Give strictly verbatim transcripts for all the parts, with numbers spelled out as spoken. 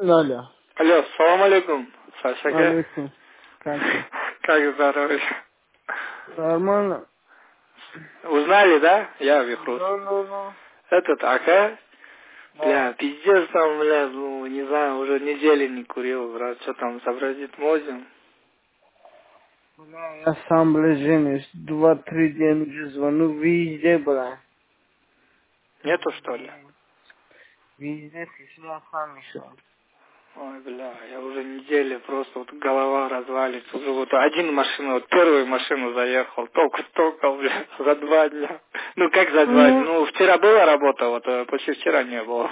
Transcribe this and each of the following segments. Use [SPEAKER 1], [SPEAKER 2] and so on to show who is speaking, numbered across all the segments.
[SPEAKER 1] Алло.
[SPEAKER 2] Алло, салам алейкум, Сашака.
[SPEAKER 1] Алейкум. Как ты?
[SPEAKER 2] Как здоровье?
[SPEAKER 1] Нормально?
[SPEAKER 2] Узнали, да? Я Вихрус.
[SPEAKER 1] Ну, ну, ну.
[SPEAKER 2] Этот, ага.
[SPEAKER 1] Да.
[SPEAKER 2] Бля, пиздец там, бля, ну, не знаю, уже недели не курил, брат. Что там, сообразит мозем?
[SPEAKER 1] Бля, я сам, бля, женюсь. Два-три дня уже звоню везде, бля.
[SPEAKER 2] Нету, что ли?
[SPEAKER 1] Везде письма сам еще.
[SPEAKER 2] Ой, бля, я уже неделю просто вот голова развалится. Уже вот один машину, вот первую машину заехал, только-только, бля, за два дня. Ну, как за два дня?
[SPEAKER 1] Ну,
[SPEAKER 2] Ну, вчера была работа, вот, а после вчера не было.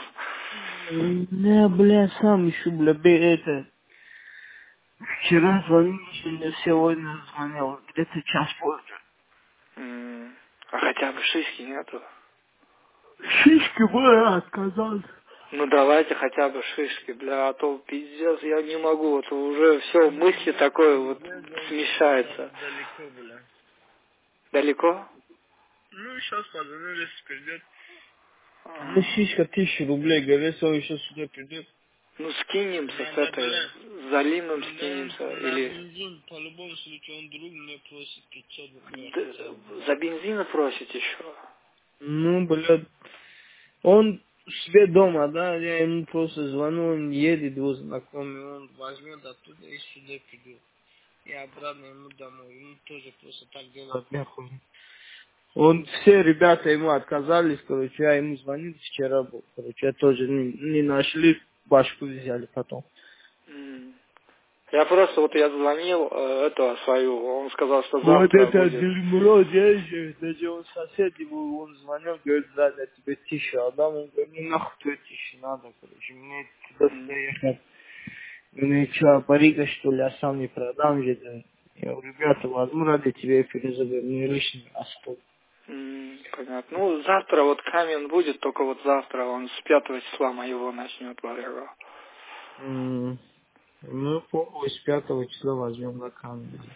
[SPEAKER 1] бля, бля, сам еще, бля, бе- это... Вчера звонил, сегодня сегодня звонил. Где-то час позже.
[SPEAKER 2] М, А хотя бы шишки нету.
[SPEAKER 1] Шишки, бля, отказался.
[SPEAKER 2] Ну давайте хотя бы шишки, бля, а то пиздец, я не могу, вот уже все, мысли такое вот смешается.
[SPEAKER 1] Далеко, бля.
[SPEAKER 2] Далеко?
[SPEAKER 1] Ну, сейчас позвоню, если придет. Ну,
[SPEAKER 2] Ага.
[SPEAKER 1] сиська тысяча рублей, говорит, он еще сюда придет.
[SPEAKER 2] Ну скинемся с
[SPEAKER 1] Надо,
[SPEAKER 2] этой,
[SPEAKER 1] бля,
[SPEAKER 2] с Залимом
[SPEAKER 1] надо он
[SPEAKER 2] скинемся,
[SPEAKER 1] на
[SPEAKER 2] или
[SPEAKER 1] бензин, по любому случаю, он друг мне просит пятьсот рублей хотя
[SPEAKER 2] Д-
[SPEAKER 1] бы, бля.
[SPEAKER 2] за бензин просить еще.
[SPEAKER 1] Ну, блядь, он себе дома, да, я ему просто звоню, он едет, его знакомый, он возьмет оттуда и сюда придет. И обратно ему домой, ему тоже просто так делать нехуй. Он, все ребята ему отказались, короче, я ему звонил вчера был, короче, я тоже не, не нашли, башку взяли потом.
[SPEAKER 2] М. Я просто, вот я звонил, э, этого свою, он сказал, что
[SPEAKER 1] Вот
[SPEAKER 2] завтра
[SPEAKER 1] это
[SPEAKER 2] будет.
[SPEAKER 1] Дельмро, даже, даже он сосед его, он звонил, говорит, да, я тебе тысячу отдам, он говорит, ну нахуй тебе тысячу надо, короче, мне туда-сюда
[SPEAKER 2] М.
[SPEAKER 1] ехать. Ну и что, барига, что ли, я сам не продам где-то. Я говорю, ребята, возьму ради тебя и перезаберу, мне лишний расход.
[SPEAKER 2] М, Понятно. Ну, завтра вот камень будет, только вот завтра он с пятого числа моего начнет варягу.
[SPEAKER 1] М, Ну, похуй, с пятого числа возьмем на камень.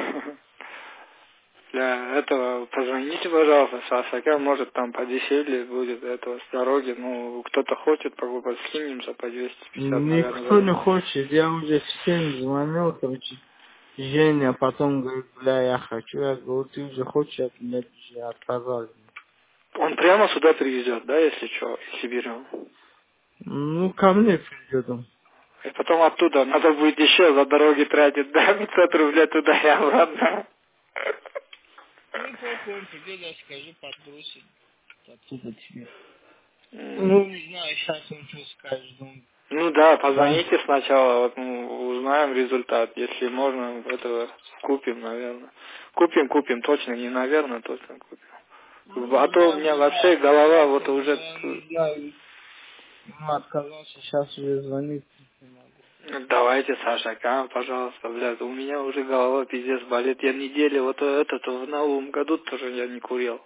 [SPEAKER 2] Для этого позвоните, пожалуйста, Сасака, может там подешевле будет этого с дороги, ну, кто-то хочет покупать, скинемся по двести пятьдесят, наверное,
[SPEAKER 1] Никто
[SPEAKER 2] за
[SPEAKER 1] не хочет, я уже всем звонил, короче, Женя потом говорит, бля, я хочу, я говорю, ты уже хочешь, от меня уже отказали.
[SPEAKER 2] Он прямо сюда привезет, да, если что, если берем.
[SPEAKER 1] Ну, ко мне придет он.
[SPEAKER 2] И потом оттуда надо будет еще за дороги тратить, да, пятьсот рублей туда и обратно.
[SPEAKER 1] Ну, похуй, он придет, я скажу, подбросит оттуда тебе.
[SPEAKER 2] М.
[SPEAKER 1] Ну, не знаю, сейчас он что скажет, он,
[SPEAKER 2] Ну да,
[SPEAKER 1] да.
[SPEAKER 2] позвоните сначала, вот, ну, узнаем результат. Если можно, этого купим, наверное. Купим, купим, точно, не наверное, точно купим.
[SPEAKER 1] Ну,
[SPEAKER 2] А то у
[SPEAKER 1] бля,
[SPEAKER 2] меня
[SPEAKER 1] бля,
[SPEAKER 2] вообще голова вот
[SPEAKER 1] ребята,
[SPEAKER 2] уже...
[SPEAKER 1] бля, я не знаю, ему отказался, сейчас уже звонит, не могу.
[SPEAKER 2] Давайте, Саша, Кам, пожалуйста, блядь, у меня уже голова пиздец болит. Я неделю, вот этот, в новом году тоже я не курил.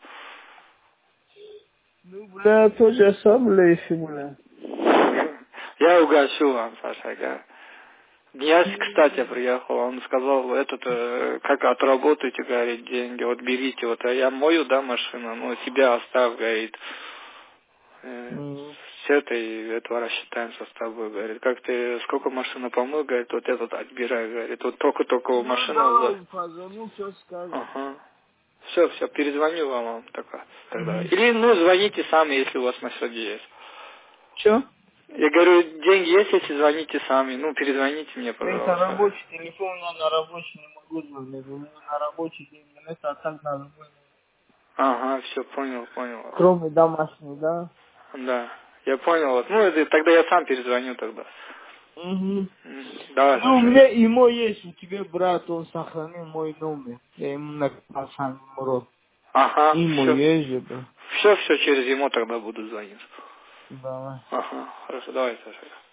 [SPEAKER 1] Ну, бля, тоже сам, бля, еще, бля.
[SPEAKER 2] Я угощу вам, Саша, Кам. Князь, кстати, приехал, он сказал, этот, э, как отработаете, говорит, деньги, вот берите, вот, а я мою, да, машину, ну, себя оставь, говорит, э,
[SPEAKER 1] М.
[SPEAKER 2] с этой, этого рассчитаемся с тобой, говорит, как ты, сколько машина помыл, говорит, вот этот отбирай, говорит, вот только-только
[SPEAKER 1] Ну,
[SPEAKER 2] машина за...
[SPEAKER 1] давай, позвоню, что скажет.
[SPEAKER 2] Ага. Все, все, перезвоню вам, вам тогда. тогда.
[SPEAKER 1] Угу.
[SPEAKER 2] Или, ну, звоните сами, если у вас на счете есть.
[SPEAKER 1] Че?
[SPEAKER 2] Я говорю, деньги есть, если звоните сами, ну, перезвоните мне,
[SPEAKER 1] Это
[SPEAKER 2] пожалуйста.
[SPEAKER 1] рабочий телефон, я на рабочий не могу звонить. У меня на рабочий день, это а так на любой.
[SPEAKER 2] Ага, все, понял, понял вас.
[SPEAKER 1] Кроме домашней, да?
[SPEAKER 2] Да, я понял вас. Ну, это, тогда я сам перезвоню тогда.
[SPEAKER 1] Угу.
[SPEAKER 2] М, Давай,
[SPEAKER 1] Ну, у
[SPEAKER 2] Саша.
[SPEAKER 1] меня ему есть, у тебя, брат, он сохранил мой номер. Я ему написал сам номер.
[SPEAKER 2] Ага,
[SPEAKER 1] Ему
[SPEAKER 2] все.
[SPEAKER 1] есть же, да.
[SPEAKER 2] Все, все, через ему тогда буду звонить.
[SPEAKER 1] Давай.
[SPEAKER 2] Ага, хорошо, давай, Саша.